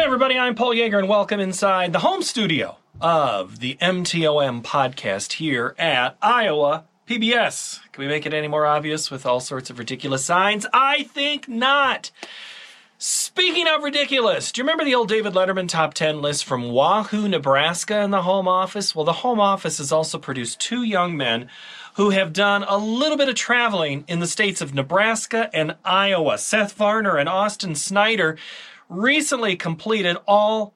everybody, I'm Paul Yeager, and welcome inside the home studio of the MTOM podcast here at Iowa PBS. Can we make it any more obvious with all sorts of ridiculous signs? I think not. Speaking of ridiculous, do you remember the old David Letterman top 10 list from Wahoo, Nebraska in the Home Office? Well, the Home Office has also produced two young men who have done a little bit of traveling in the states of Nebraska and Iowa. Seth Varner and Austin Snyder recently completed all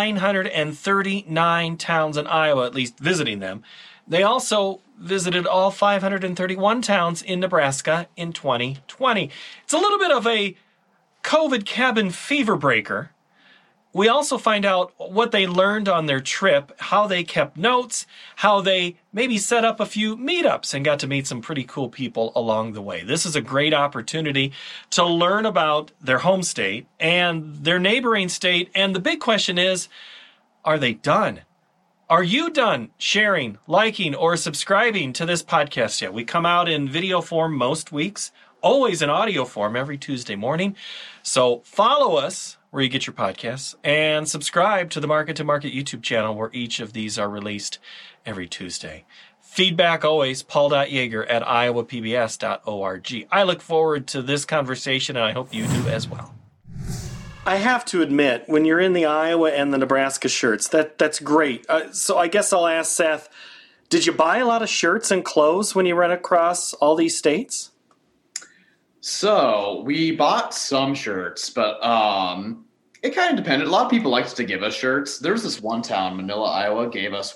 939 towns in Iowa, at least visiting them. They also visited all 531 towns in Nebraska in 2020. It's a little bit of a COVID cabin fever breaker. We also find out what they learned on their trip, how they kept notes, how they maybe set up a few meetups and got to meet some pretty cool people along the way. This is a great opportunity to learn about their home state and their neighboring state. And the big question is, are they done? Are you done sharing, liking, or subscribing to this podcast yet? We come out in video form most weeks, always in audio form every Tuesday morning. So follow us where you get your podcasts, and subscribe to the Market to Market YouTube channel where each of these are released every Tuesday. Feedback always, paul.yeager@iowapbs.org. I look forward to this conversation, and I hope you do as well. I have to admit, when you're in the Iowa and the Nebraska shirts, that's great. So I guess I'll ask Seth, did you buy a lot of shirts and clothes when you ran across all these states? So we bought some shirts, but it kind of depended. A lot of people liked to give us shirts. There was this one town, Manila, Iowa, gave us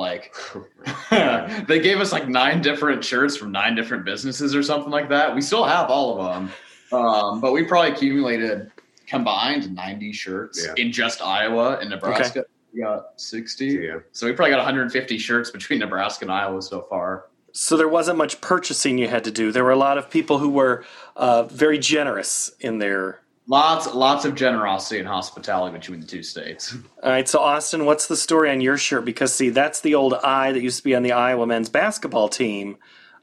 they gave us like 9 different shirts from 9 different businesses or something like that. We still have all of them, but we probably accumulated combined 90 shirts in just Iowa and Nebraska. Okay. We got 60. Yeah. So we probably got 150 shirts between Nebraska and Iowa so far. So there wasn't much purchasing you had to do. There were a lot of people who were very generous in their... Lots of generosity and hospitality between the two states. All right, so Austin, what's the story on your shirt? Because, see, that's the old I that used to be on the Iowa men's basketball team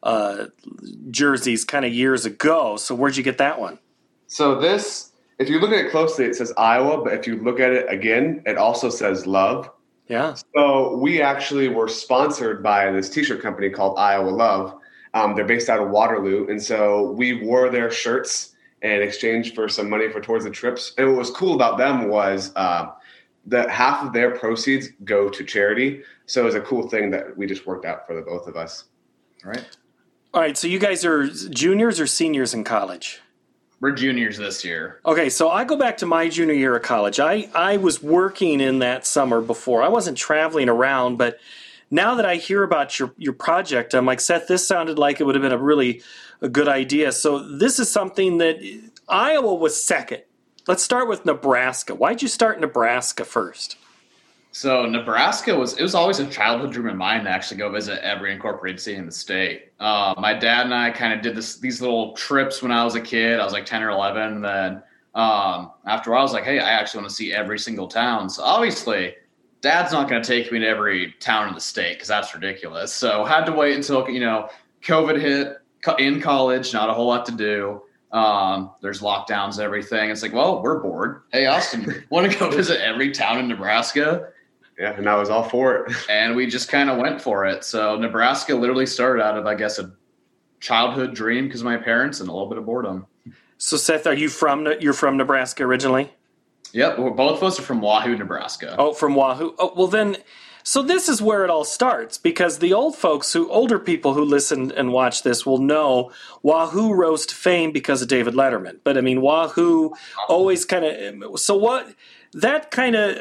jerseys kind of years ago. So where'd you get that one? So this, if you look at it closely, it says Iowa, but if you look at it again, it also says love. Yeah. So we actually were sponsored by this T-shirt company called Iowa Love. They're based out of Waterloo. And so we wore their shirts in exchange for some money towards the trips. And what was cool about them was that half of their proceeds go to charity. So it was a cool thing that we just worked out for the both of us. All right. So you guys are juniors or seniors in college? We're juniors this year. Okay, so I go back to my junior year of college. I was working in that summer before. I wasn't traveling around, but now that I hear about your project, I'm like, Seth, this sounded like it would have been a good idea. So this is something that Iowa was second. Let's start with Nebraska. Why'd you start Nebraska first? So Nebraska was always a childhood dream of mine to actually go visit every incorporated city in the state. My dad and I kind of did these little trips when I was a kid. I was like 10 or 11. And then after a while, I was like, hey, I actually want to see every single town. So obviously, Dad's not going to take me to every town in the state because that's ridiculous. So had to wait until, COVID hit in college, not a whole lot to do. There's lockdowns and everything. It's like, well, we're bored. Hey, Austin, want to go visit every town in Nebraska? Yeah, and I was all for it. And we just kind of went for it. So Nebraska literally started out of, I guess, a childhood dream because of my parents and a little bit of boredom. So Seth, you're from Nebraska originally? Yep, both of us are from Wahoo, Nebraska. Oh, from Wahoo. Oh, well then, so this is where it all starts because the older people who listen and watch this will know Wahoo rose to fame because of David Letterman. But I mean, Wahoo always kind of, so what, that kind of,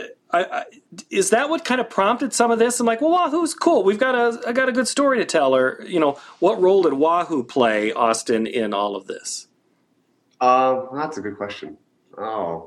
is that what kind of prompted some of this? I'm like, well, Wahoo's cool. I got a good story to tell. Or, what role did Wahoo play, Austin, in all of this? That's a good question. Oh.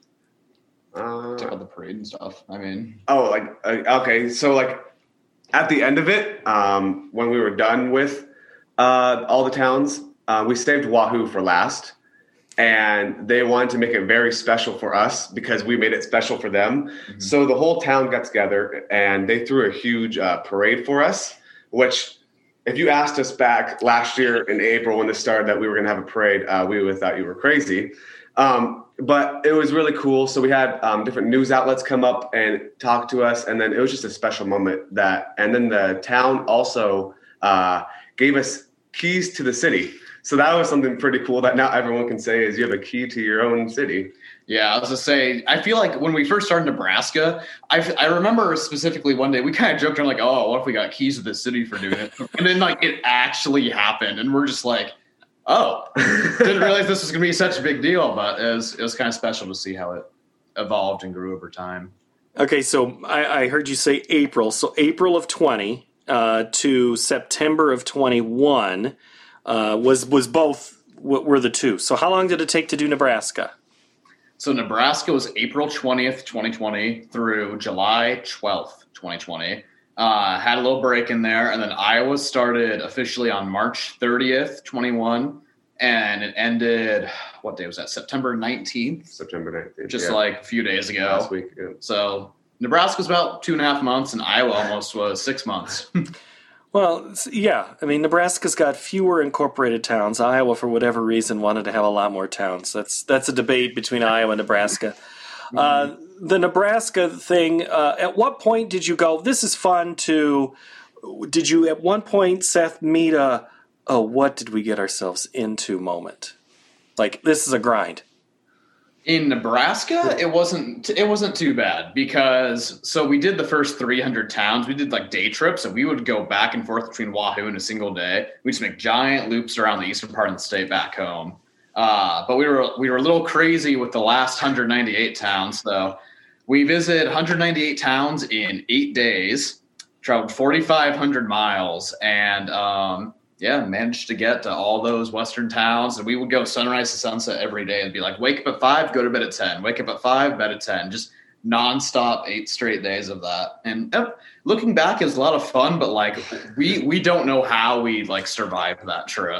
Talk about the parade and stuff. I mean. Oh, okay. So, at the end of it, when we were done with all the towns, we saved Wahoo for last. And they wanted to make it very special for us because we made it special for them. Mm-hmm. So the whole town got together and they threw a huge parade for us, which if you asked us back last year in April when this started that we were going to have a parade, we would have thought you were crazy. But it was really cool. So we had different news outlets come up and talk to us, and then it was just a special moment. And then the town also gave us keys to the city. So that was something pretty cool that now everyone can say is you have a key to your own city. Yeah, I was gonna say, I feel like when we first started Nebraska, I remember specifically one day we kind of joked around like, oh, what if we got keys to the city for doing it? And then like it actually happened, and we're just like, oh, didn't realize this was gonna be such a big deal. But it was kind of special to see how it evolved and grew over time. Okay, so I heard you say April. So April of 20 to September of 21 was both. What were the two? So how long did it take to do Nebraska? So Nebraska was April 20th, 2020 through July 12th, 2020. Had a little break in there. And then Iowa started officially on March 30th, 21. And it ended, what day was that? September 19th? September 19th. Just like a few days ago. Last week. Yeah. So Nebraska was about 2.5 months, and Iowa almost was 6 months. Well, yeah. I mean, Nebraska's got fewer incorporated towns. Iowa, for whatever reason, wanted to have a lot more towns. That's a debate between Iowa and Nebraska. The Nebraska thing, at what point did you go, this is fun did you at one point, Seth, meet what did we get ourselves into moment? Like, this is a grind. In Nebraska, it wasn't too bad because so we did the first 300 towns. We did like day trips, and we would go back and forth between Wahoo in a single day. We just make giant loops around the eastern part of the state back home. But we were a little crazy with the last 198 towns. So we visited 198 towns in 8 days, traveled 4,500 miles, and managed to get to all those western towns. And we would go sunrise to sunset every day and be like, wake up at 5, go to bed at 10, wake up at 5, bed at 10, just nonstop 8 straight days of that. And looking back is a lot of fun, but like we don't know how we like survived that trip.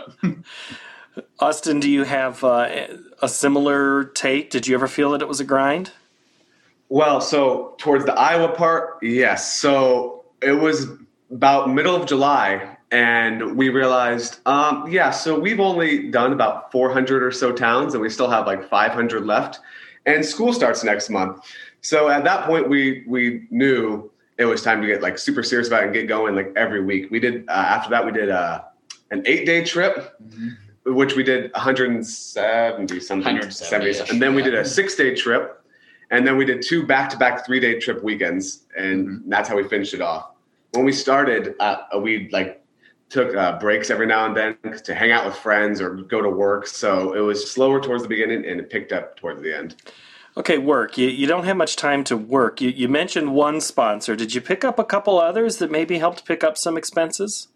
Austin, do you have a similar take? Did you ever feel that it was a grind? Well, so towards the Iowa part, yes. So it was about middle of July. And we realized, so we've only done about 400 or so towns, and we still have like 500 left. And school starts next month. So at that point, we knew it was time to get like super serious about it and get going like every week. We did, after that, we did an 8-day trip, which we did 170 something. 170. And then we did a 6-day trip. And then we did 2 back-to-back 3-day trip weekends. And that's how we finished it off. When we started, we took breaks every now and then to hang out with friends or go to work. So it was slower towards the beginning and it picked up towards the end. Okay, work. You don't have much time to work. You mentioned one sponsor. Did you pick up a couple others that maybe helped pick up some expenses?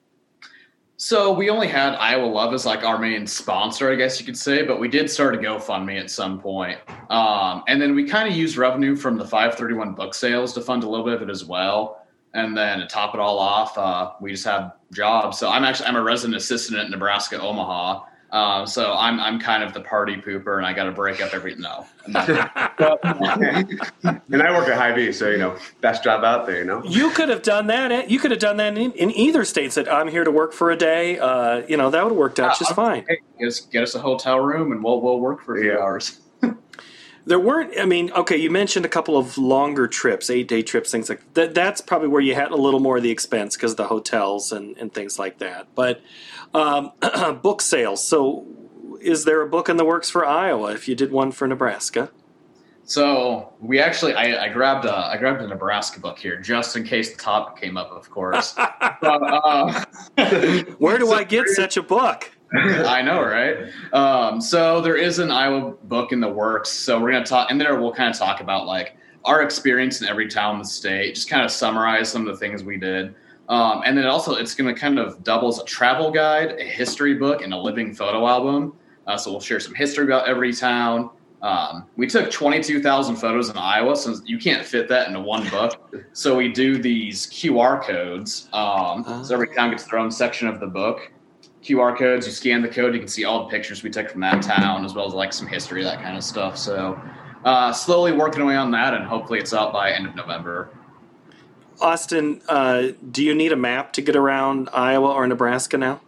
So we only had Iowa Love as like our main sponsor, I guess you could say, but we did start a GoFundMe at some point. And then we kind of used revenue from the 531 book sales to fund a little bit of it as well. And then to top it all off, we just have jobs. So I'm a resident assistant at Nebraska Omaha. So I'm kind of the party pooper, and I got to break up no. And I work at Hy-Vee, so best job out there. You could have done that. You could have done that in either state. Said I'm here to work for a day. That would have worked out just fine. Hey, get us a hotel room, and we'll work for a few hours. There weren't, you mentioned a couple of longer trips, 8-day trips, things like that. That's probably where you had a little more of the expense because of the hotels and things like that. But book sales. So is there a book in the works for Iowa if you did one for Nebraska? So we actually, I grabbed a Nebraska book here just in case the topic came up, of course. But, where do I get such a book? I know, right? So there is an Iowa book in the works. So we're going to talk, and there we'll kind of talk about like our experience in every town in the state, just kind of summarize some of the things we did. And then also it's going to kind of double as a travel guide, a history book, and a living photo album. So we'll share some history about every town. We took 22,000 photos in Iowa, so you can't fit that into one book. So we do these QR codes. So every town gets their own section of the book. QR codes, you scan the code, you can see all the pictures we took from that town, as well as like some history, that kind of stuff. So slowly working away on that, and hopefully it's out by end of November. Austin, do you need a map to get around Iowa or Nebraska now?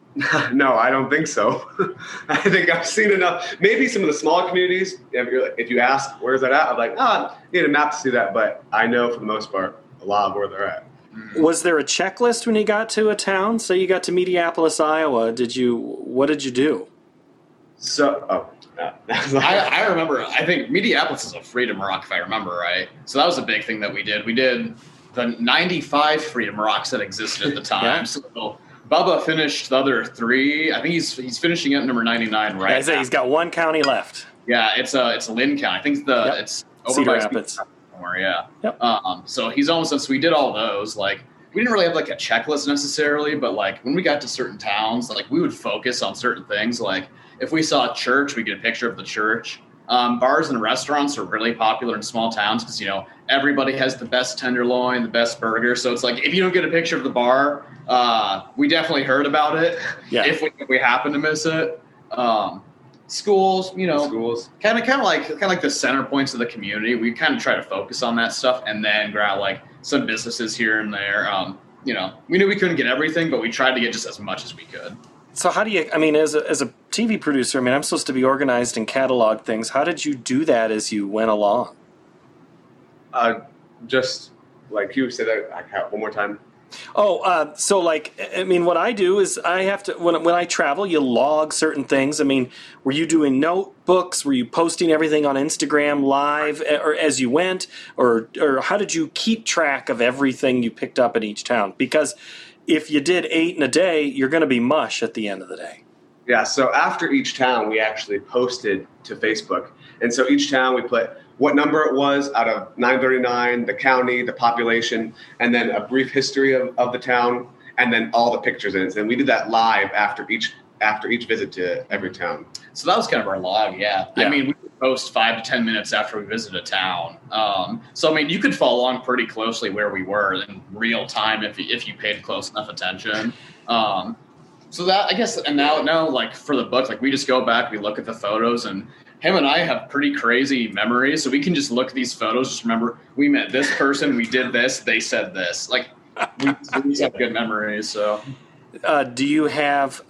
No, I don't think so. I think I've seen enough. Maybe some of the smaller communities, if you ask, where's that at? I'm like, I need a map to see that. But I know for the most part, a lot of where they're at. Was there a checklist when you got to a town? Say you got to Mediapolis, Iowa. What did you do? So, I remember, I think Mediapolis is a Freedom Rock, if I remember right. So that was a big thing that we did. We did the 95 Freedom Rocks that existed at the time. Yeah. So Bubba finished the other 3. I think he's finishing at number 99 right I say he's got one county left. Yeah, it's Lynn County. I think it's over Cedar by Rapids. somewhere, yeah. Yep. So he's almost done. So we did all those. Like, we didn't really have like a checklist necessarily, but like when we got to certain towns, like we would focus on certain things. Like if we saw a church, we get a picture of the church. Bars and restaurants are really popular in small towns because, everybody has the best tenderloin, the best burger. So it's like, if you don't get a picture of the bar, we definitely heard about it. Yeah. If we happen to miss it. Schools, schools. kind of like the center points of the community. We kind of try to focus on that stuff and then grab like some businesses here and there. We knew we couldn't get everything, but we tried to get just as much as we could. So how do you, as a TV producer, I'm supposed to be organized and catalog things. How did you do that as you went along? Just like you said, one more time. So what I do is I have to, when I travel, you log certain things. Were you doing notebooks? Were you posting everything on Instagram live or as you went? Or how did you keep track of everything you picked up in each town? Because if you did 8 in a day, you're going to be mush at the end of the day. Yeah, so after each town, we actually posted to Facebook. And so each town we put what number it was out of 939, the county, the population, and then a brief history of the town, and then all the pictures in it. And we did that live after each visit to every town. So that was kind of our log, yeah. We would post 5 to 10 minutes after we visit a town. You could follow along pretty closely where we were in real time if you paid close enough attention. So that, I guess, and now like for the book, like we just go back, we look at the photos, and him and I have pretty crazy memories, so we can just look at these photos, just remember we met this person, we did this, they said this. Like we just have good memories. So, do you have?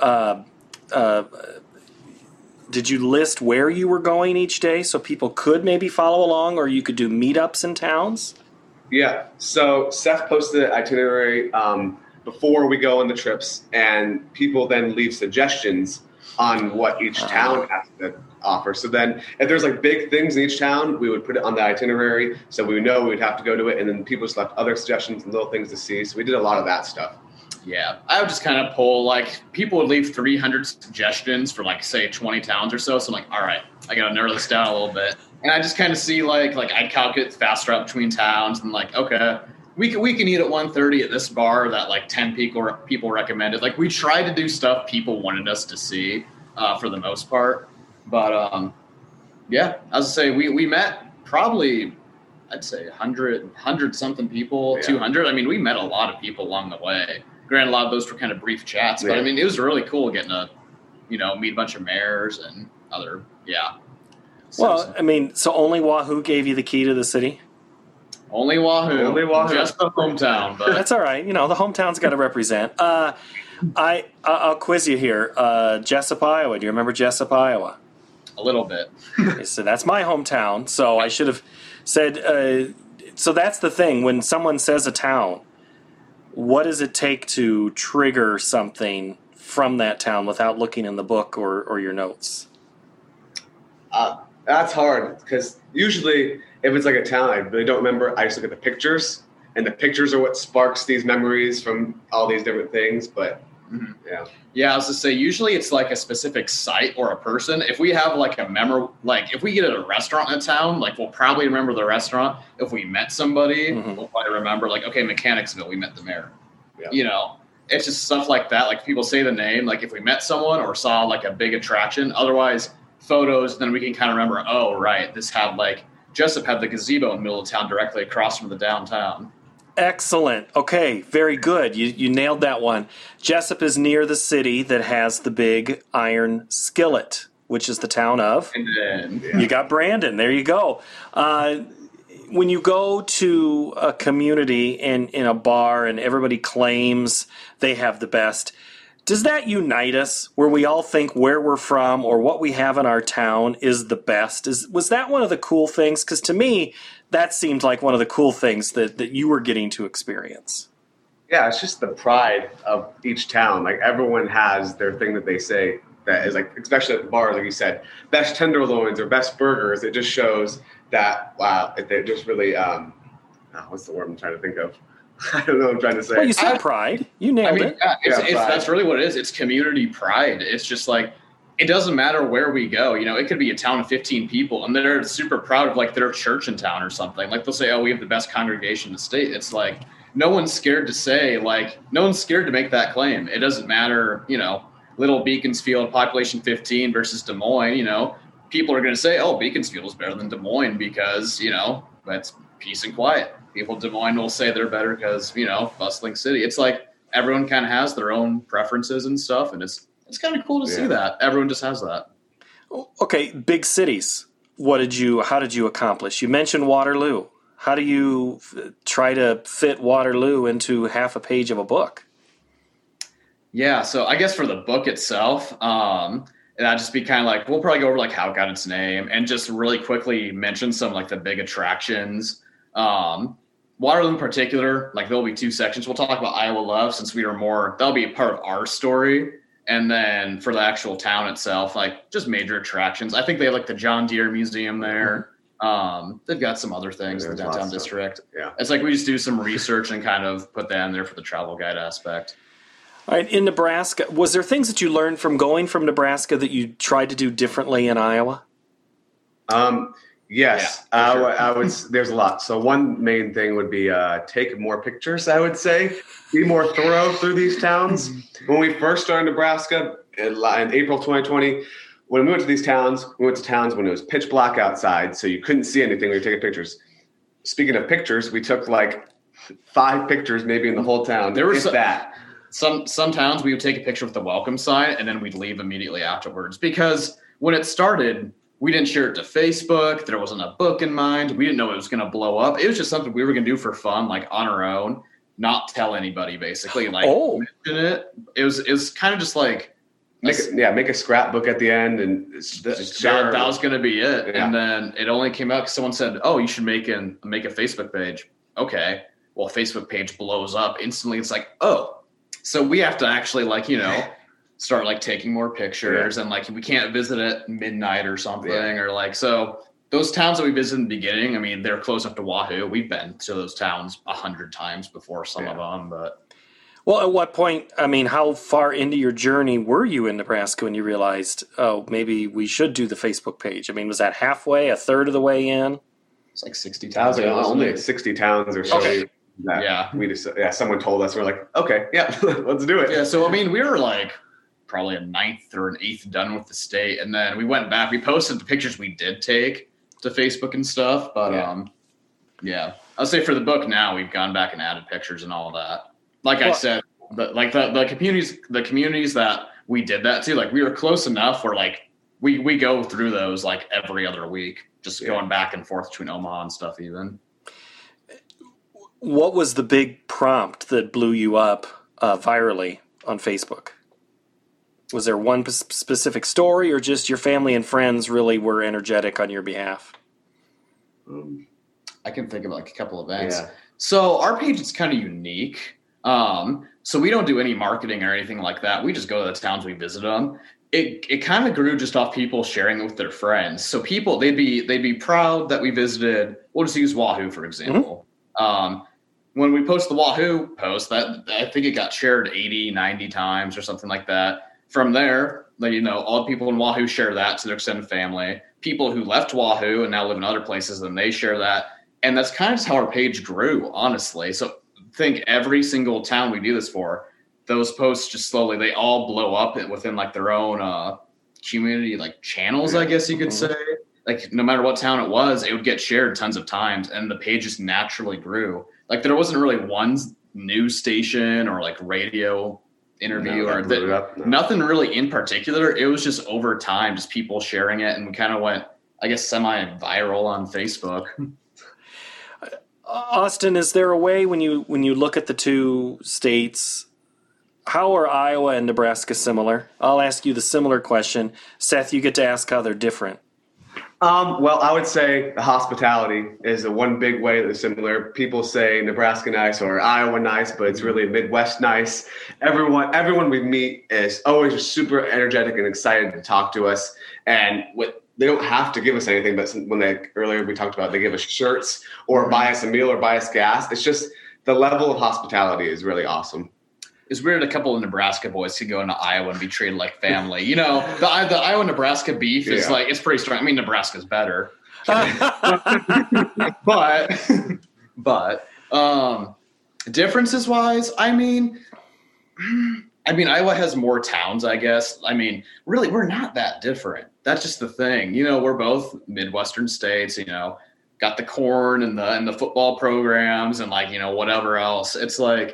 Did you list where you were going each day so people could maybe follow along, or you could do meetups in towns? Yeah. So Seth posted the itinerary before we go on the trips, and people then leave suggestions on what each town has to offer. So then if there's like big things in each town, we would put it on the itinerary so we know we'd have to go to it, and then people just left other suggestions and little things to see. So we did a lot of that stuff. Yeah, I would just kind of pull, like, people would leave 300 suggestions for, like, say 20 towns or so. So I'm like, all right, I got to narrow this down a little bit. And I just kind of see, like I'd calculate the fast route between towns and, like, okay, we can eat at 1:30 at this bar that, like, 10 people recommended. Like, we tried to do stuff people wanted us to see for the most part. But, yeah, as I say, we met probably, I'd say 100-something people, yeah. 200. We met a lot of people along the way. Granted, a lot of those were kind of brief chats, but it was really cool getting to, meet a bunch of mayors and other, yeah. So only Wahoo gave you the key to the city? Only Wahoo. Only Wahoo. Just the hometown. But that's all right. The hometown's got to represent. I'll quiz you here. Jessup, Iowa. Do you remember Jessup, Iowa? A little bit. So that's my hometown. So I should have said. So that's the thing. When someone says a town, what does it take to trigger something from that town without looking in the book or your notes? That's hard because usually if it's like a town I really don't remember, I just look at the pictures, and the pictures are what sparks these memories from all these different things. But yeah, I was to say usually it's like a specific site or a person. If we have like if we get at a restaurant in a town, like we'll probably remember the restaurant. If we met somebody, we'll probably remember like, okay, Mechanicsville, we met the mayor. Yeah. It's just stuff like that. Like people say the name, like if we met someone or saw like a big attraction. Otherwise, photos, then we can kind of remember, oh, right, this had like Jessup had the gazebo in the middle of town directly across from the downtown. Excellent. Okay, very good. You nailed that one. Jessup is near the city that has the big iron skillet, which is the town of. And then, You got Brandon. There you go. When you go to a community in a bar and everybody claims they have the best, Does that unite us, where we all think where we're from or what we have in our town is the best? Was that one of the cool things? Because to me, that seemed like one of the cool things that you were getting to experience. Yeah, it's just the pride of each town. Like everyone has their thing that they say that is like, especially at the bars, like you said, best tenderloins or best burgers. It just shows that, wow, they're just really, what's the word I'm trying to think of? I don't know what I'm trying to say. Well, you said pride. You nailed it. Yeah, that's really what it is. It's community pride. It's just like, it doesn't matter where we go. You know, it could be a town of 15 people, and they're super proud of like their church in town or something. Like they'll say, oh, we have the best congregation in the state. It's like, no one's scared to say, like, no one's scared to make that claim. It doesn't matter, you know, Little Beaconsfield, population 15 versus Des Moines, you know, people are going to say, oh, Beaconsfield is better than Des Moines because, you know, that's peace and quiet. People in Des Moines will say they're better because, you know, bustling city. It's like everyone kind of has their own preferences and stuff, and it's kind of cool to see that. Everyone just has that. Okay, big cities. How did you accomplish? You mentioned Waterloo. How do you try to fit Waterloo into half a page of a book? Yeah, so I guess for the book itself, and I'd just be kind of like, we'll probably go over like how it got its name and just really quickly mention some like the big attractions. Waterloo in particular, like there'll be two sections. We'll talk about Iowa Love since that'll be a part of our story. And then for the actual town itself, like just major attractions. I think they have like the John Deere Museum there. They've got some other things in the downtown district. Yeah. It's like we just do some research and kind of put that in there for the travel guide aspect. All right, in Nebraska, was there things that you learned from going from Nebraska that you tried to do differently in Iowa? Yes, Yeah, sure. I would. There's a lot. So one main thing would be take more pictures. I would say be more thorough through these towns. When we first started Nebraska in April 2020, when we went to these towns, we went to towns when it was pitch black outside, so you couldn't see anything when you were taking pictures. Speaking of pictures, we took like 5 pictures maybe in the whole town. There was that. Some towns we would take a picture with the welcome sign and then we'd leave immediately afterwards because when it started, we didn't share it to Facebook. There wasn't a book in mind. We didn't know it was going to blow up. It was just something we were going to do for fun, like on our own, not tell anybody basically. Like mention it. It was kind of just like make a scrapbook at the end and that was going to be it. Yeah. And then it only came out because someone said, "Oh, you should make a Facebook page." Okay, well, a Facebook page blows up instantly. It's like, oh. So we have to actually start like taking more pictures and like we can't visit at midnight or something or like, so those towns that we visited in the beginning, I mean, they're close up to Wahoo. We've been to those towns 100 times before some of them, but. Well, at what point, I mean, how far into your journey were you in Nebraska when you realized, oh, maybe we should do the Facebook page? I mean, was that halfway, a third of the way in? It's like 60 towns. Only 60 towns or so. Okay. We just someone told us, we're like, okay, yeah, let's do it. Yeah, so I mean, we were like probably a 9th or an 8th done with the state, and then we went back. We posted the pictures we did take to Facebook and stuff, but I'll say for the book now we've gone back and added pictures and all of that. Like I said, the communities that we did that to, like we were close enough where like we go through those like every other week, just going back and forth between Omaha and stuff even. What was the big prompt that blew you up virally on Facebook? Was there one specific story or just your family and friends really were energetic on your behalf? I can think of like a couple events. Yeah. So our page is kind of unique. So we don't do any marketing or anything like that. We just go to the towns we visit them. It kind of grew just off people sharing it with their friends. So people, they'd be proud that we visited. We'll just use Wahoo, for example. Mm-hmm. When we post the Wahoo post, that I think it got shared 80, 90 times or something like that. From there, all the people in Wahoo share that to their extended family. People who left Wahoo and now live in other places, and they share that. And that's kind of just how our page grew, honestly. So I think every single town we do this for, those posts just slowly, they all blow up within like their own community, like channels, I guess you could say. Like no matter what town it was, it would get shared tons of times, and the page just naturally grew. Like there wasn't really one news station or like radio interview nothing really in particular. It was just over time, just people sharing it, and we kind of went, I guess, semi-viral on Facebook. Austin, is there a way when you look at the two states how are Iowa and Nebraska similar? I'll ask you the similar question. Seth, you get to ask how they're different. Well, I would say the hospitality is the one big way that they're similar. People say Nebraska nice or Iowa nice, but it's really Midwest nice. Everyone we meet is always just super energetic and excited to talk to us. And they don't have to give us anything, but earlier we talked about they give us shirts or buy us a meal or buy us gas. It's just the level of hospitality is really awesome. It's weird a couple of Nebraska boys could go into Iowa and be treated like family. You know, the Iowa-Nebraska beef is it's pretty strong. I mean, Nebraska's better. but differences wise, I mean, Iowa has more towns, I guess. I mean, really, we're not that different. That's just the thing. You know, we're both Midwestern states, you know, got the corn and the football programs and like, you know, whatever else. It's like,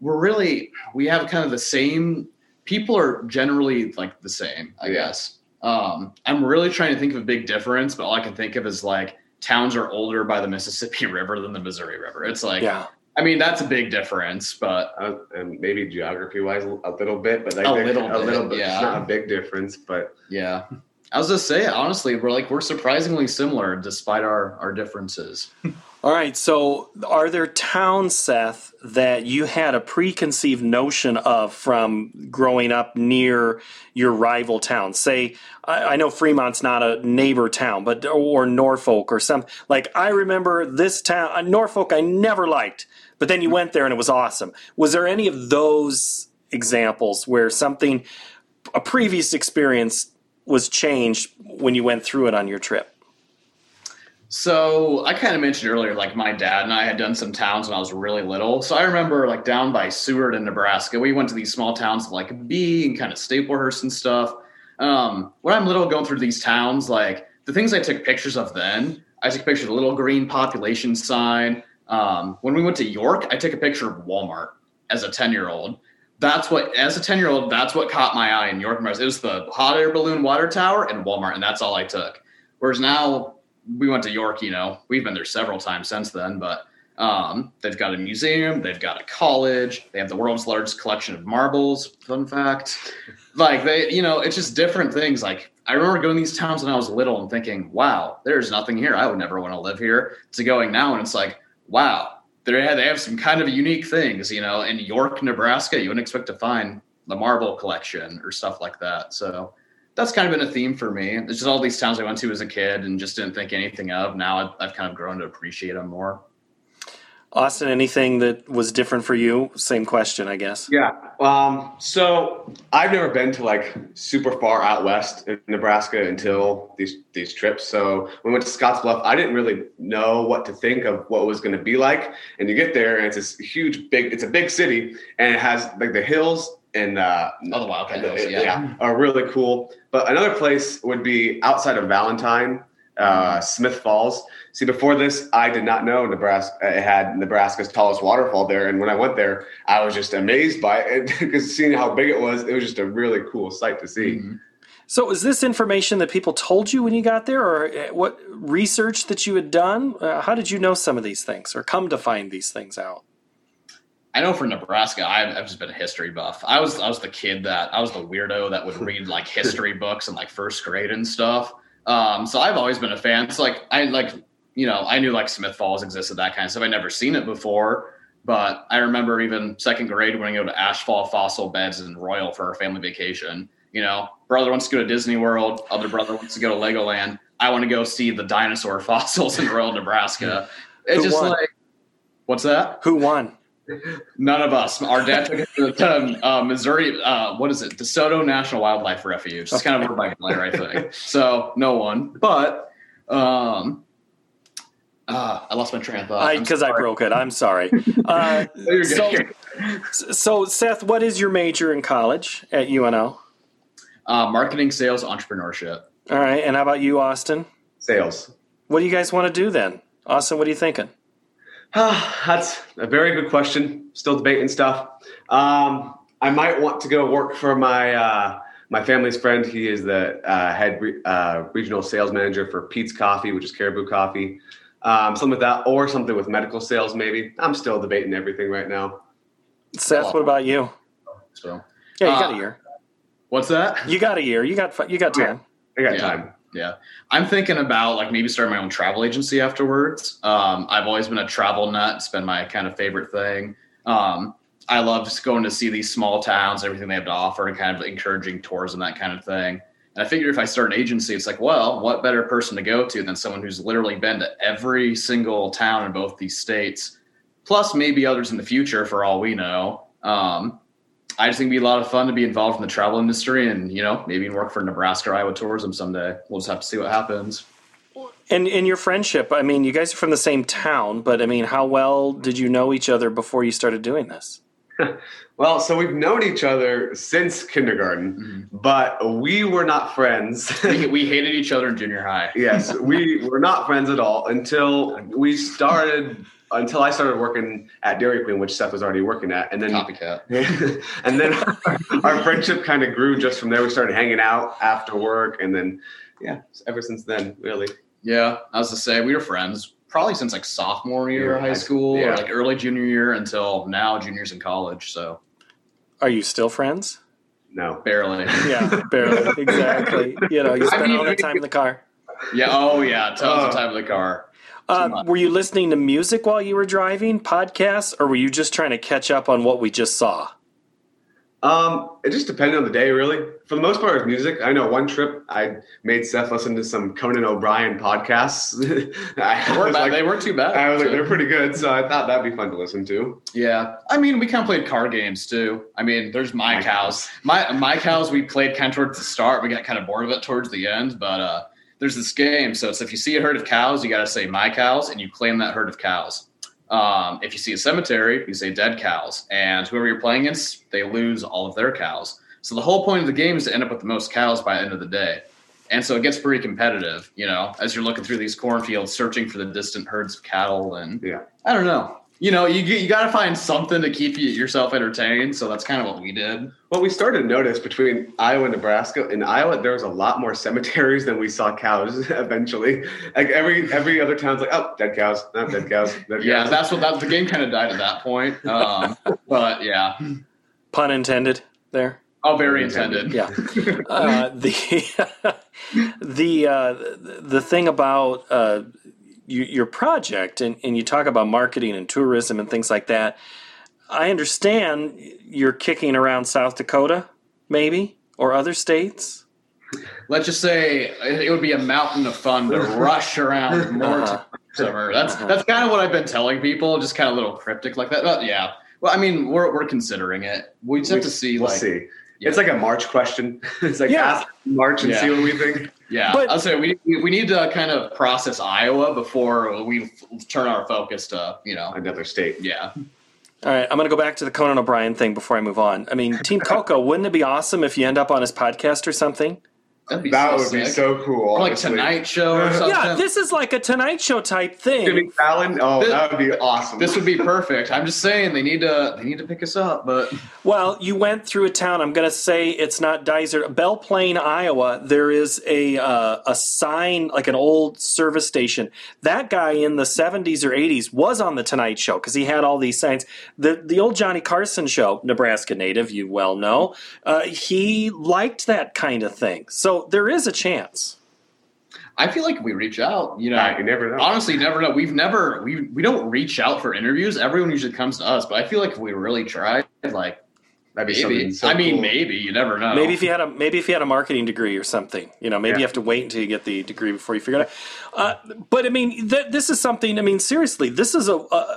we have kind of the same, people are generally like the same, I guess. I'm really trying to think of a big difference, but all I can think of is like towns are older by the Mississippi River than the Missouri River. It's like, I mean, that's a big difference, but and maybe geography wise a little bit, but like a little bit. Yeah. It's not a big difference, but yeah. I was just saying, honestly, we're surprisingly similar despite our differences. All right, so are there towns, Seth, that you had a preconceived notion of from growing up near your rival town? Say, I know Fremont's not a neighbor town, or Norfolk or something. Like, I remember this town, Norfolk, I never liked, but then you went there and it was awesome. Was there any of those examples where a previous experience was changed when you went through it on your trip? So I kind of mentioned earlier, like my dad and I had done some towns when I was really little. So I remember like down by Seward in Nebraska, we went to these small towns like Bee and kind of Staplehurst and stuff. When I'm little going through these towns, like the things I took pictures of then, I took a picture of the little green population sign. When we went to York, I took a picture of Walmart as a 10-year-old. That's what caught my eye in York, Nebraska. It was the hot air balloon water tower and Walmart, and that's all I took. Whereas now, we went to York, you know, we've been there several times since then, but they've got a museum, they've got a college, they have the world's largest collection of marbles, fun fact. Like it's just different things. Like I remember going to these towns when I was little and thinking, wow, there's nothing here. I would never want to live here. To going now and it's like, wow, they have some kind of unique things, you know, in York, Nebraska, you wouldn't expect to find the marble collection or stuff like that. So that's kind of been a theme for me. It's just all these towns I went to as a kid and just didn't think anything of. Now I've kind of grown to appreciate them more. Austin, anything that was different for you? Same question, I guess. Yeah. So I've never been to like super far out west in Nebraska until these trips. So when we went to Scottsbluff, I didn't really know what to think of what it was going to be like. And you get there and it's this it's a big city and it has like the hills and the Wildcat Hills, are really cool. But another place would be outside of Valentine, Smith Falls. See, before this, I did not know it had Nebraska's tallest waterfall there. And when I went there, I was just amazed by it because seeing how big it was just a really cool sight to see. Mm-hmm. So is this information that people told you when you got there, or what research that you had done? How did you know some of these things or come to find these things out? I know for Nebraska, I've just been a history buff. I was the weirdo that would read like history books in like first grade and stuff. So I've always been a fan. So I knew like Smith Falls existed, that kind of stuff. I'd never seen it before, but I remember even second grade when I go to Ashfall Fossil Beds in Royal for our family vacation. You know, brother wants to go to Disney World. Other brother wants to go to Legoland. I want to go see the dinosaur fossils in Royal, Nebraska. It's just won? Like, what's that? Who won? None of us. Our dad took it to Missouri. What is it? DeSoto National Wildlife Refuge. It's kind of over by Blair, I think. So no one. But I lost my train of thought. Because I broke it. I'm sorry. So Seth, what is your major in college at UNO? Marketing, sales, entrepreneurship. All right. And how about you, Austin? Sales. What do you guys want to do then? Austin, what are you thinking? That's a very good question. Still debating stuff. I might want to go work for my family's friend. He is the head regional sales manager for Pete's Coffee, which is Caribou Coffee. Something like that, or something with medical sales maybe. I'm still debating everything right now. Seth, what about you? So Yeah, you got a year. What's that? You got a year. You got time. I got time. Yeah. I'm thinking about like maybe starting my own travel agency afterwards. I've always been a travel nut. It's been my kind of favorite thing. I love just going to see these small towns, everything they have to offer, and kind of encouraging tourism, that kind of thing. And I figured if I start an agency, it's like, well, what better person to go to than someone who's literally been to every single town in both these states, plus maybe others in the future for all we know. I just think it'd be a lot of fun to be involved in the travel industry and, maybe work for Nebraska or Iowa Tourism someday. We'll just have to see what happens. And in your friendship, I mean, you guys are from the same town, but I mean, how well did you know each other before you started doing this? Well, so we've known each other since kindergarten, but we were not friends. We hated each other in junior high. Yes, we were not friends at all until I started working at Dairy Queen, which Seth was already working at. And then Copycat. And then our friendship kind of grew just from there. We started hanging out after work. And then, ever since then, really. Yeah, I was to say, we were friends probably since like sophomore year of high school or like early junior year until now juniors in college. So, are you still friends? No, barely. Yeah, barely. Exactly. You spend all that time in the car. Yeah. Oh, yeah. Tons of time in the car. Were you listening to music while you were driving, podcasts, or were you just trying to catch up on what we just saw? It just depended on the day, really. For the most part, it was music. I know one trip I made Seth listen to some Conan O'Brien podcasts. They weren't too bad. I was like, they're pretty good, so I thought that'd be fun to listen to. Yeah. I mean, we kind of played card games, too. I mean, there's My Cows. My Cows we played kind of towards the start. We got kind of bored of it towards the end, but there's this game. So it's if you see a herd of cows, you got to say My Cows, and you claim that herd of cows. If you see a cemetery, you say dead cows, and whoever you're playing against, they lose all of their cows. So the whole point of the game is to end up with the most cows by the end of the day. And so it gets pretty competitive, as you're looking through these cornfields, searching for the distant herds of cattle. And I don't know. You got to find something to keep yourself entertained. So that's kind of what we did. Well, we started to notice between Iowa and Nebraska. In Iowa, there was a lot more cemeteries than we saw cows eventually. Like every other town's like, oh, dead cows, not dead cows. Dead Yeah, cows. the game kind of died at that point. But yeah. Pun intended there. Oh, very intended. Yeah. The thing about your project, and you talk about marketing and tourism and things like that, I understand you're kicking around South Dakota, maybe, or other states. Let's just say it would be a mountain of fun to rush around more summer. That's kind of what I've been telling people, just kind of a little cryptic like that. But yeah. Well, I mean, we're considering it. We just have to see. We'll see. Yeah. It's like a March question. It's like ask March and see what we think. Yeah, but I'll say we need to kind of process Iowa before we turn our focus to another state. Yeah. All right, I'm going to go back to the Conan O'Brien thing before I move on. I mean, Team Coco, wouldn't it be awesome if you end up on his podcast or something? That would be so cool. Or like Tonight Show or something. Yeah, this is like a Tonight Show type thing. Jimmy Fallon? Oh, that would be awesome. This would be perfect. I'm just saying they need to pick us up. But well, you went through a town. I'm going to say it's not Dysart, Belle Plaine, Iowa. There is a sign, like an old service station. That guy in the 70s or 80s was on the Tonight Show because he had all these signs. The old Johnny Carson show, Nebraska native, you well know, he liked that kind of thing. So there is a chance. I feel like if we reach out, you never know. Honestly, never know. We don't reach out for interviews. Everyone usually comes to us, but I feel like if we really tried, like that'd be maybe. So cool. Maybe you never know. Maybe if you had a marketing degree or something, maybe you have to wait until you get the degree before you figure it out. But I mean, this is something. I mean, seriously, this is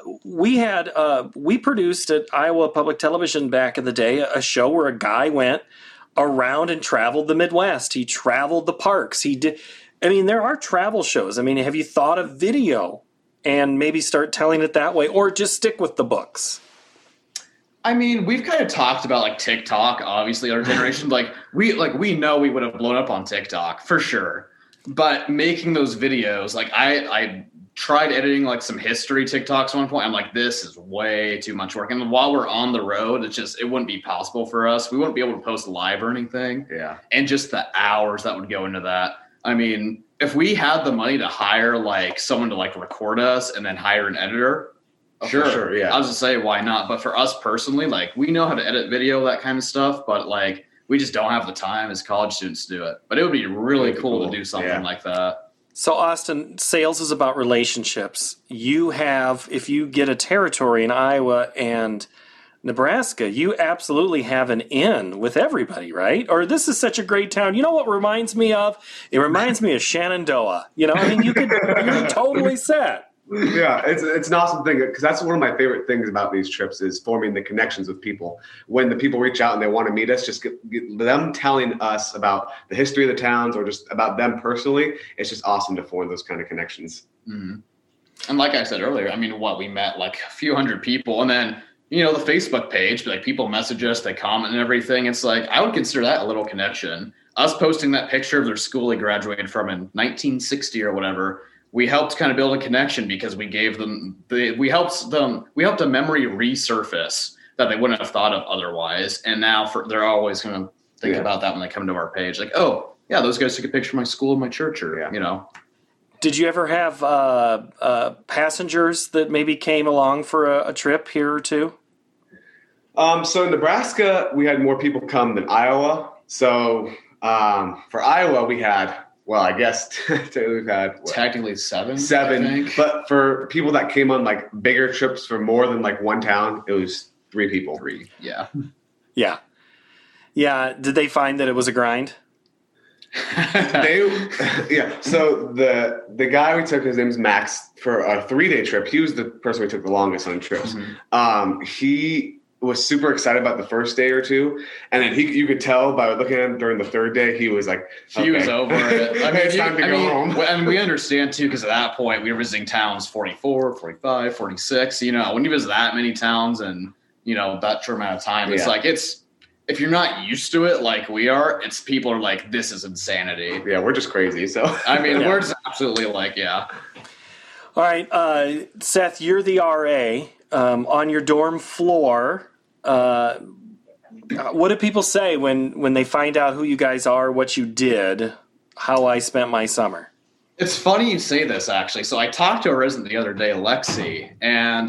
we produced at Iowa Public Television back in the day a show where a guy went around and traveled the Midwest. He traveled the parks. He did. I mean, there are travel shows. I mean, have you thought of video and maybe start telling it that way, or just stick with the books? I mean, we've kind of talked about like TikTok. Obviously, our generation, we know we would have blown up on TikTok for sure. But making those videos, like I tried editing like some history TikToks at one point. I'm like, this is way too much work. And while we're on the road, it wouldn't be possible for us. We wouldn't be able to post live or anything. Yeah. And just the hours that would go into that. I mean, if we had the money to hire like someone to like record us and then hire an editor, Oh, For sure, yeah. I was just say why not, but for us personally, like we know how to edit video, that kind of stuff, but like we just don't have the time as college students to do it. But it would be really cool to do something like that. So, Austin, sales is about relationships. You have, if you get a territory in Iowa and Nebraska, you absolutely have an in with everybody, right? Or this is such a great town. You know what reminds me of? It reminds me of Shenandoah. You know, I mean, you're totally set. Yeah, it's an awesome thing because that's one of my favorite things about these trips is forming the connections with people. When the people reach out and they want to meet us, just get them telling us about the history of the towns or just about them personally. It's just awesome to form those kind of connections. Mm-hmm. And like I said earlier, I mean, we met like a few hundred people, and then the Facebook page, like people message us, they comment and everything. It's like I would consider that a little connection. Us posting that picture of their school they graduated from in 1960 or whatever. We helped kind of build a connection because we gave them we helped a memory resurface that they wouldn't have thought of otherwise. And now they're always going to think about that when they come to our page. Like, oh yeah, those guys took a picture of my school and my church, or Did you ever have passengers that maybe came along for a trip here or two? So in Nebraska, we had more people come than Iowa. So for Iowa, we had. Well, I guess we've had technically seven. But for people that came on like bigger trips for more than like one town, it was 3 people. 3, yeah. Did they find that it was a grind? So the guy we took, his name's Max, for a 3-day trip. He was the person we took the longest on trips. Mm-hmm. He was super excited about the first day or two, and then you could tell by looking at him during the 3rd day he was like he was over it. I mean, it's time to go home. And we understand too, because at that point we were visiting towns 44, 45, 46. When you visit that many towns and that short amount of time, it's like if you're not used to it like we are, it's people are like, this is insanity. Yeah, we're just crazy. So I mean, we're just absolutely like, yeah. All right, Seth, you're the RA on your dorm floor. What do people say when they find out who you guys are, what you did, how I spent my summer? It's funny you say this, actually. So I talked to a resident the other day, Lexi, and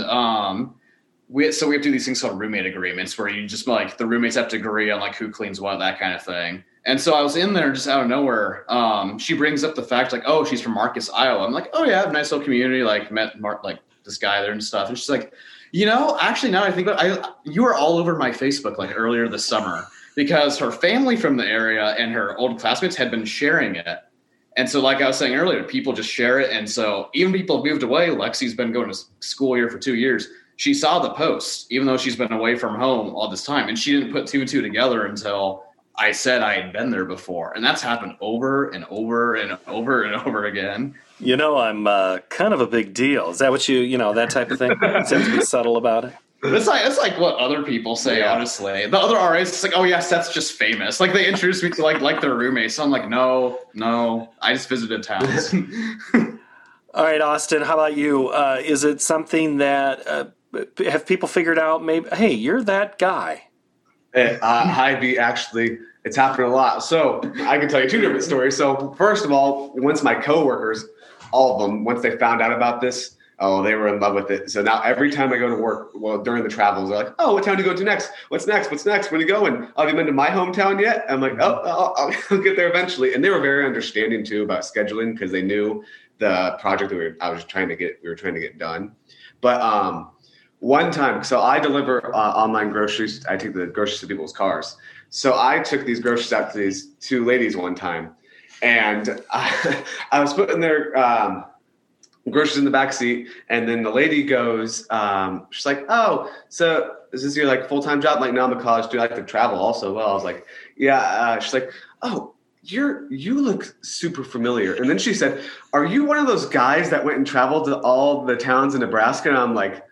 we have to do these things called roommate agreements where you just like the roommates have to agree on like who cleans what, that kind of thing. And so I was in there just out of nowhere. She brings up the fact like, oh, she's from Marcus, Iowa. I'm like, oh yeah, I have a nice little community. Like met this guy there and stuff. And she's like, actually, now I think about it, you were all over my Facebook like earlier this summer because her family from the area and her old classmates had been sharing it. And so like I was saying earlier, people just share it. And so even people have moved away. Lexi's been going to school here for 2 years. She saw the post, even though she's been away from home all this time. And she didn't put 2 and 2 together until I said I had been there before. And that's happened over and over and over and over again. I'm kind of a big deal. Is that what that type of thing? Seems to be subtle about it. It's like what other people say, honestly. The other RAs, it's like, oh yeah, Seth's just famous. Like they introduced me to like their roommates. So I'm like, no, I just visited towns. All right, Austin, how about you? Is it something that have people figured out maybe, hey, you're that guy? Hy-Vee, actually, it's happened a lot. So I can tell you 2 different stories. So first of all, once my coworkers, all of them, once they found out about this, they were in love with it. So now every time I go to work, during the travels, they're like, oh, what town do you go to next? What's next? Where are you going? Have you been to my hometown yet? I'm like, I'll get there eventually. And they were very understanding too about scheduling because they knew the project that we were trying to get done. But one time, so I deliver online groceries. I take the groceries to people's cars. So I took these groceries out to these 2 ladies one time, and I was putting their groceries in the back seat, and then the lady goes, she's like, "Oh, so is this your like full-time job?" I'm like, no, I'm a college student. I like to travel also. Well, I was like, yeah. She's like, "Oh, you look super familiar." And then she said, "Are you one of those guys that went and traveled to all the towns in Nebraska?" And I'm like,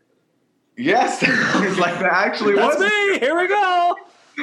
yes. It's like that actually That's was me. Here we go.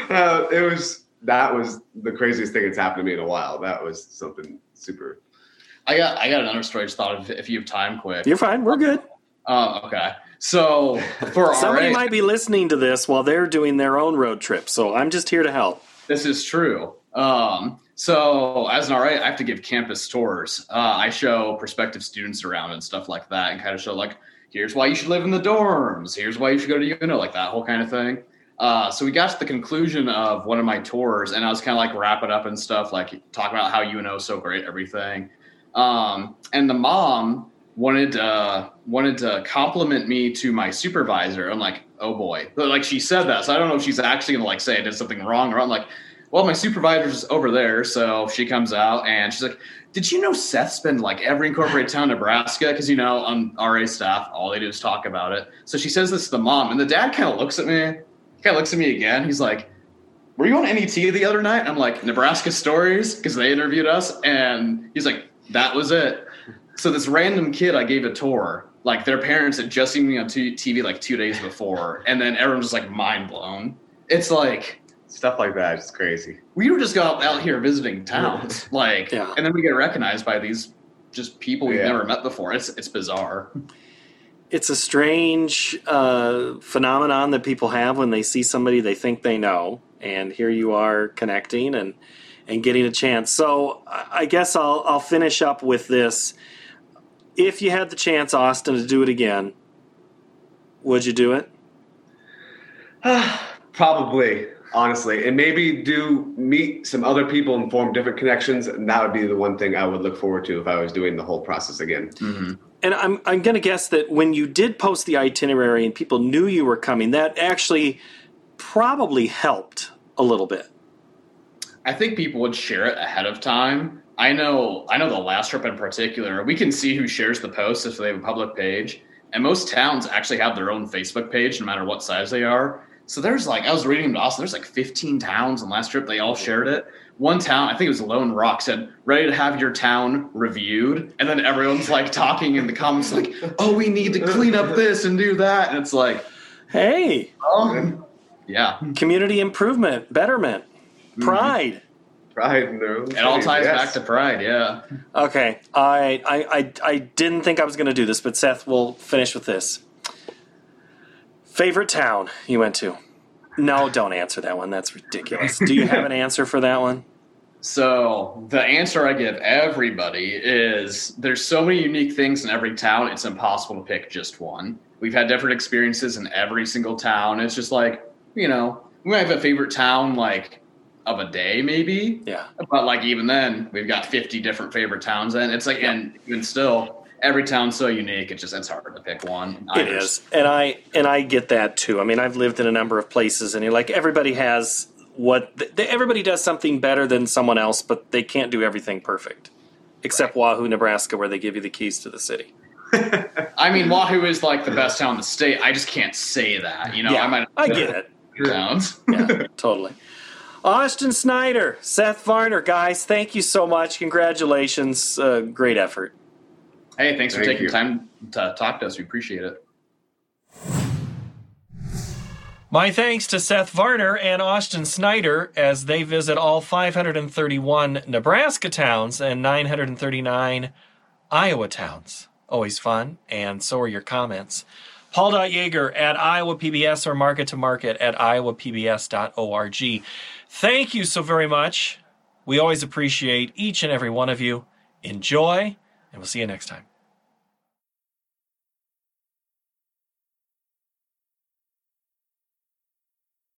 That was the craziest thing that's happened to me in a while. That was something super. I got another story. I just thought if you have time, quick. You're fine. We're good. Okay. So for somebody might be listening to this while they're doing their own road trip. So I'm just here to help. This is true. So as an RA, I have to give campus tours. I show prospective students around and stuff like that, and kind of show like, here's why you should live in the dorms. Here's why you should go to UNO, like that whole kind of thing. So we got to the conclusion of one of my tours, and I was kind of like wrapping up and stuff, like talking about how UNO is so great, everything. And the mom wanted to compliment me to my supervisor. I'm like, oh boy, but like she said that, so I don't know if she's actually gonna like say I did something wrong, or I'm like, well, my supervisor's over there, so she comes out and she's like, did you know Seth's been like every incorporated town in Nebraska? Because, you know, on RA staff, all they do is talk about it. So she says this to the mom, and the dad kind of looks at me. He kind of looks at me again. He's like, were you on NET the other night? And I'm like, Nebraska Stories, because they interviewed us. And he's like, that was it. So this random kid I gave a tour, like their parents had just seen me on TV like 2 days before. And then everyone's just like mind blown. It's like... Stuff like that is crazy. We were just out here visiting towns, like, Yeah. and then we get recognized by these just people we've never met before. It's bizarre. It's a strange phenomenon that people have when they see somebody they think they know, and here you are connecting and getting a chance. So I guess I'll finish up with this. If you had the chance, Austin, to do it again, would you do it? Probably, honestly. And maybe do meet some other people and form different connections. And that would be the one thing I would look forward to if I was doing the whole process again. Mm-hmm. And I'm going to guess that when you did post the itinerary and people knew you were coming, that actually probably helped a little bit. I think people would share it ahead of time. I know the last trip in particular, we can see who shares the post if they have a public page. And most towns actually have their own Facebook page, no matter what size they are. So there's like, I was reading in Austin, there's like 15 towns on last trip. They all shared it. One town, I think it was Lone Rock, said, ready to have your town reviewed. And then everyone's like talking in the comments like, oh, we need to clean up this and do that. And it's like, Hey, yeah. community improvement, betterment, pride. Pride in their own It all cities, ties yes. back to pride, yeah. Okay, I didn't think I was going to do this, but Seth, we'll finish with this. Favorite town you went to? No, don't answer that one. That's ridiculous. Do you have an answer for that one? So the answer I give everybody is there's so many unique things in every town, it's impossible to pick just one. We've had different experiences in every single town. It's just like, you know, we might have a favorite town like of a day maybe. Yeah. But like even then, we've got 50 different favorite towns, and it's like, and even still, every town's so unique. It's hard to pick one. It is, and I get that too. I mean, I've lived in a number of places, and you're like, everybody has everybody does something better than someone else, but they can't do everything perfect, except Wahoo, Nebraska, where they give you the keys to the city. I mean, Wahoo is like the best town in the state. I just can't say that. You know, Yeah, I get it. Towns. Yeah, totally. Austin Snyder, Seth Varner, guys, thank you so much. Congratulations. Great effort. Hey, thanks for Thank taking you. time to talk to us. We appreciate it. My thanks to Seth Varner and Austin Snyder as they visit all 531 Nebraska towns and 939 Iowa towns. Always fun, and so are your comments. Paul Yeager at Iowa PBS or Market to Market at iowapbs.org. Thank you so very much. We always appreciate each and every one of you. Enjoy, and we'll see you next time.